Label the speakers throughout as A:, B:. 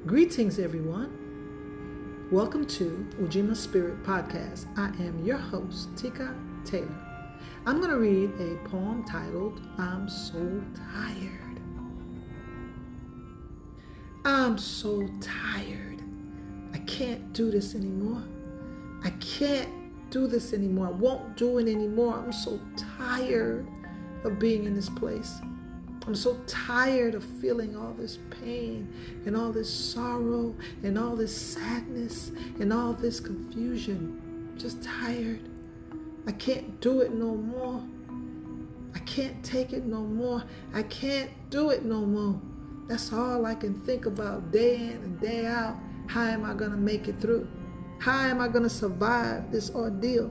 A: Greetings, everyone. Welcome to Ujima Spirit Podcast. I am your host, Tika Taylor. I'm going to read a poem titled, I'm So Tired. I'm so tired. I can't do this anymore. I can't do this anymore. I won't do it anymore. I'm so tired of being in this place. I'm so tired of feeling all this pain and all this sorrow and all this sadness and all this confusion. I'm just tired. I can't do it no more. I can't take it no more. I can't do it no more. That's all I can think about day in and day out. How am I going to make it through? How am I going to survive this ordeal?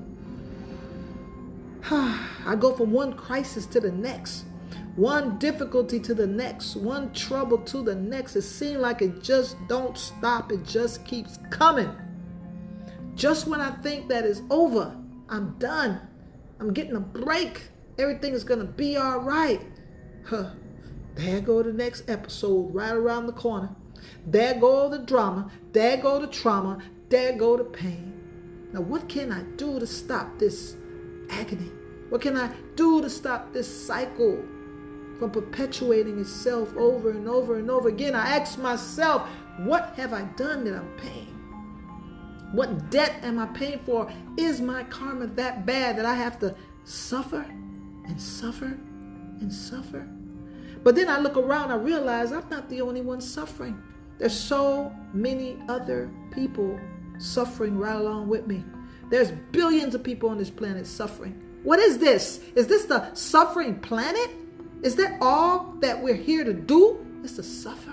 A: I go from one crisis to the next. One difficulty to the next, one trouble to the next. It seems like it just don't stop. It just keeps coming. Just when I think that it's over, I'm done. I'm getting a break. Everything is going to be all right. There go the next episode right around the corner. There go the drama. There go the trauma. There go the pain. Now, what can I do to stop this agony? What can I do to stop this cycle from perpetuating itself over and over and over again? I ask myself, what have I done that I'm paying? What debt am I paying for? Is my karma that bad that I have to suffer and suffer and suffer? But then I look around, I realize I'm not the only one suffering. There's so many other people suffering right along with me. There's billions of people on this planet suffering. What is this? Is this the suffering planet? Is that all that we're here to do? It's to suffer.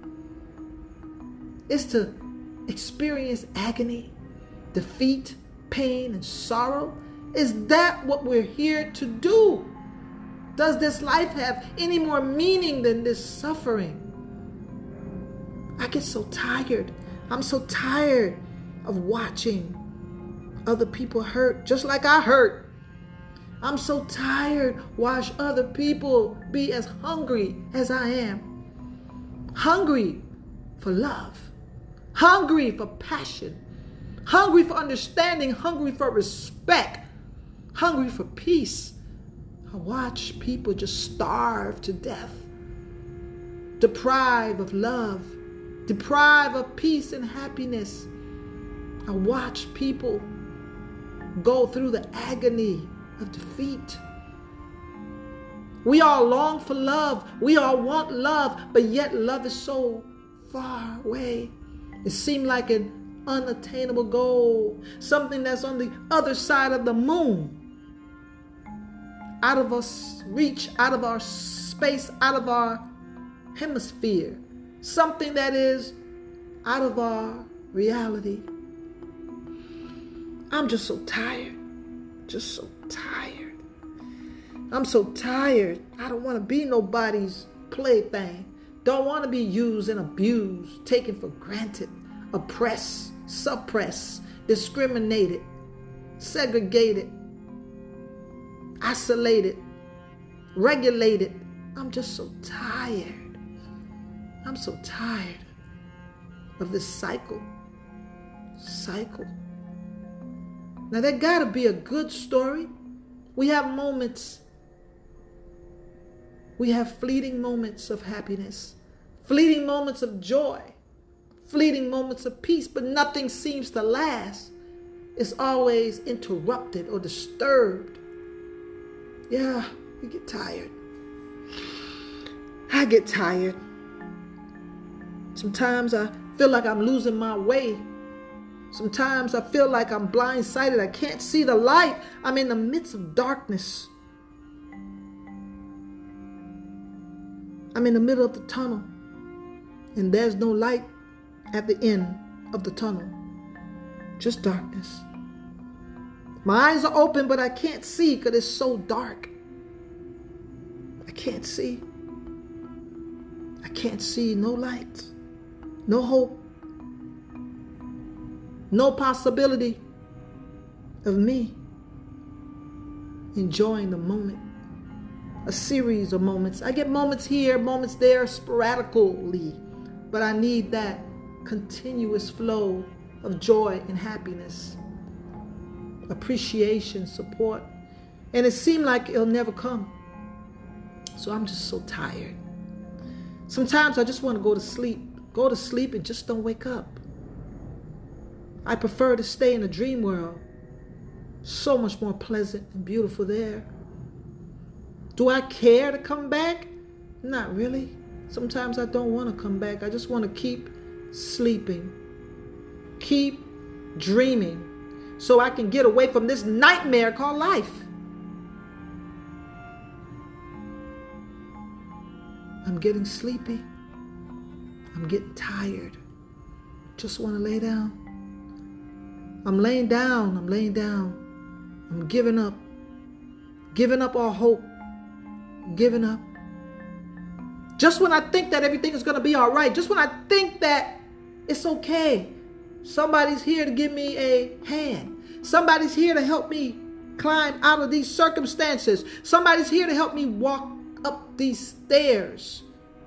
A: It's to experience agony, defeat, pain, and sorrow. Is that what we're here to do? Does this life have any more meaning than this suffering? I get so tired. I'm so tired of watching other people hurt just like I hurt. I'm so tired watch other people be as hungry as I am. Hungry for love. Hungry for passion. Hungry for understanding. Hungry for respect. Hungry for peace. I watch people just starve to death. Deprived of love. Deprived of peace and happiness. I watch people go through the agony of defeat. We all long for love. We all want love, but yet love is so far away. It seems like an unattainable goal, something that's on the other side of the moon, out of our reach, out of our space, out of our hemisphere, something that is out of our reality. I'm just so tired. Just so tired. I'm so tired. I don't want to be nobody's plaything. Don't want to be used and abused, taken for granted, oppressed, suppressed, discriminated, segregated, isolated, regulated. I'm just so tired. I'm so tired of this cycle. Now, there got to be a good story. We have moments. We have fleeting moments of happiness, fleeting moments of joy, fleeting moments of peace, but nothing seems to last. It's always interrupted or disturbed. Yeah, we get tired. I get tired. Sometimes I feel like I'm losing my way. Sometimes I feel like I'm blindsided. I can't see the light. I'm in the midst of darkness. I'm in the middle of the tunnel, and there's no light at the end of the tunnel. Just darkness. My eyes are open, but I can't see because it's so dark. I can't see. I can't see no light, no hope. No possibility of me enjoying the moment. A series of moments. I get moments here, moments there, sporadically. But I need that continuous flow of joy and happiness, appreciation, support. And it seemed like it'll never come. So I'm just so tired. Sometimes I just want to go to sleep. Go to sleep and just don't wake up. I prefer to stay in a dream world. So much more pleasant and beautiful there. Do I care to come back? Not really. Sometimes I don't want to come back. I just want to keep sleeping. Keep dreaming. So I can get away from this nightmare called life. I'm getting sleepy. I'm getting tired. Just want to lay down. I'm laying down. I'm laying down. I'm giving up. Giving up all hope. Giving up. Just when I think that everything is going to be all right. Just when I think that it's okay. Somebody's here to give me a hand. Somebody's here to help me climb out of these circumstances. Somebody's here to help me walk up these stairs.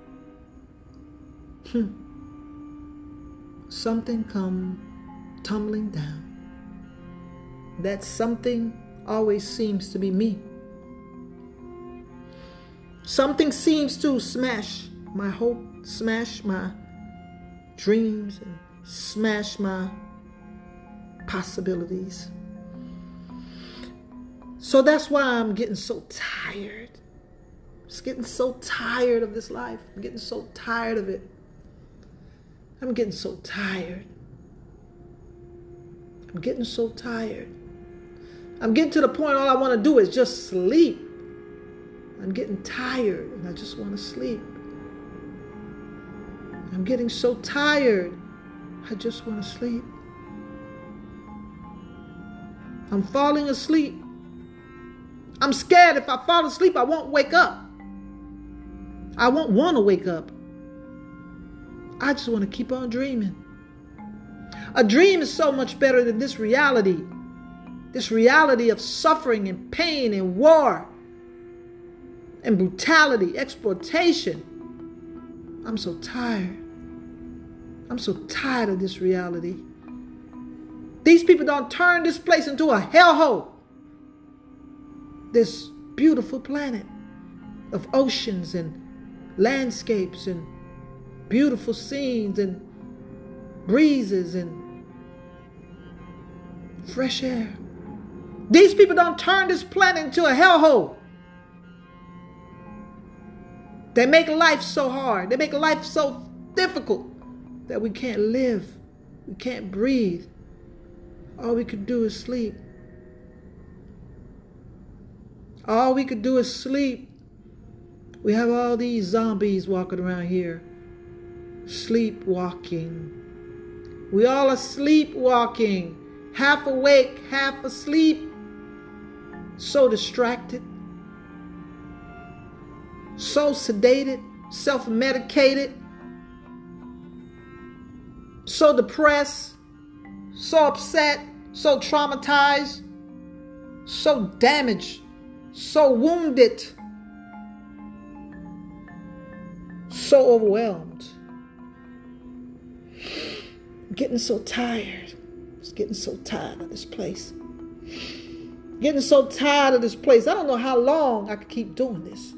A: Something come tumbling down. That something always seems to be me. Something seems to smash my hope, smash my dreams, and smash my possibilities. So that's why I'm getting so tired. Just getting so tired of this life. I'm getting so tired of it. I'm getting so tired. I'm getting so tired. I'm getting to the point all I want to do is just sleep. I'm getting tired and I just want to sleep. I'm getting so tired. I just want to sleep. I'm falling asleep. I'm scared if I fall asleep, I won't wake up. I won't want to wake up. I just want to keep on dreaming. A dream is so much better than this reality. This reality of suffering and pain and war and brutality, exploitation. I'm so tired. I'm so tired of this reality. These people don't turn this place into a hellhole. This beautiful planet of oceans and landscapes and beautiful scenes and breezes and fresh air. These people don't turn this planet into a hellhole. They make life so hard. They make life so difficult that we can't live. We can't breathe. All we could do is sleep. All we could do is sleep. We have all these zombies walking around here. Sleepwalking. We all are sleepwalking. Half awake, half asleep. So distracted. So sedated, self-medicated, so depressed, so upset, so traumatized, so damaged, so wounded, so overwhelmed. I'm getting so tired. Just getting so tired of this place. Getting so tired of this place. I don't know how long I could keep doing this.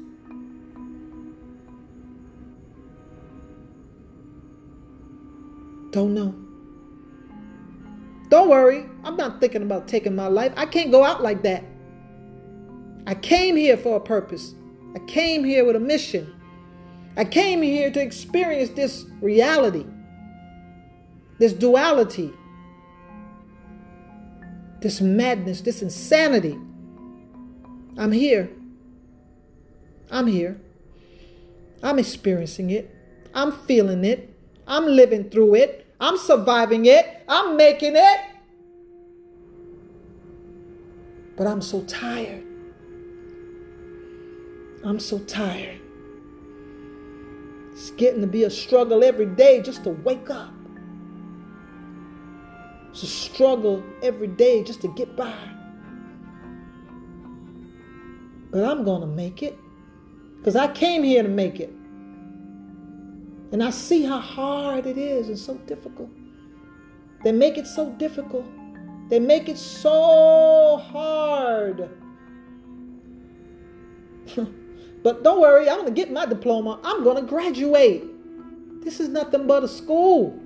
A: Don't know. Don't worry. I'm not thinking about taking my life. I can't go out like that. I came here for a purpose. I came here with a mission. I came here to experience this reality, this duality, this madness, this insanity. I'm here. I'm here. I'm experiencing it. I'm feeling it. I'm living through it. I'm surviving it. I'm making it. But I'm so tired. I'm so tired. It's getting to be a struggle every day just to wake up. It's a struggle every day just to get by. But I'm going to make it. Because I came here to make it. And I see how hard it is and so difficult. They make it so difficult. They make it so hard. But don't worry, I'm going to get my diploma. I'm going to graduate. This is nothing but a school.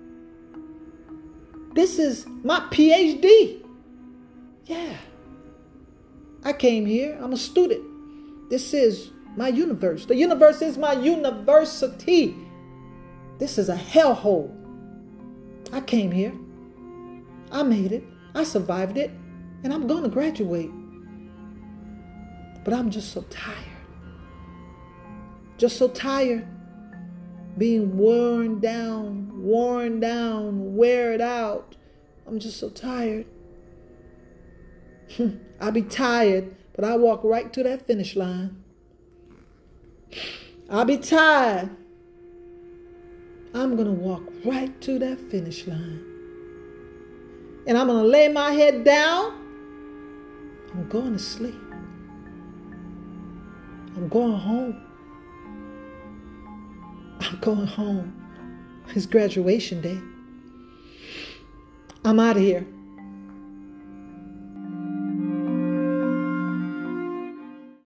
A: This is my PhD. Yeah. I came here. I'm a student. This is my universe. The universe is my university. This is a hellhole. I came here. I made it. I survived it. And I'm going to graduate. But I'm just so tired. Just so tired. Being worn down, wear out. I'm just so tired. I'll be tired, but I walk right to that finish line. I'll be tired. I'm going to walk right to that finish line. And I'm going to lay my head down. I'm going to sleep. I'm going home. I'm going home. It's graduation day. I'm out of here.